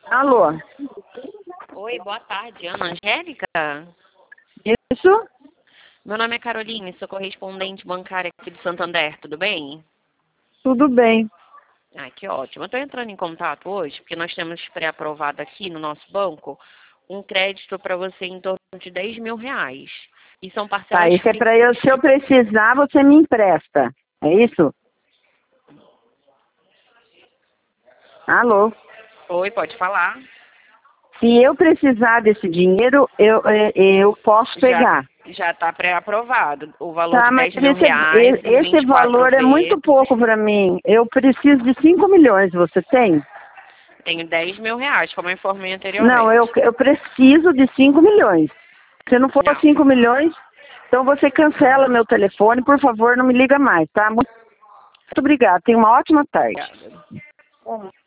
Alô? Oi, boa tarde, Ana Angélica? Isso? Meu nome é Caroline, sou correspondente bancária aqui do Santander, tudo bem? Tudo bem. Ah, que ótimo. Eu estou entrando em contato hoje porque nós temos pré-aprovado aqui no nosso banco um crédito para você em torno de R$ 10.000. E são Tá, parcelas isso é para eu, se eu precisar, você me empresta. É isso? Alô? Oi, pode falar? Se eu precisar desse dinheiro, eu posso pegar. Já está pré-aprovado. O valor Tá, de mas R$ 10.000 em esse 24 valor é muito vezes. pouco para mim. Eu preciso de 5 milhões, você tem? Tenho R$ 10.000, como eu informei Não, anteriormente. eu preciso de 5 milhões. Se não for Não, 5 milhões, então você cancela meu telefone, por favor, não me liga mais, tá? Muito obrigada. Tenha uma ótima tarde. obrigada.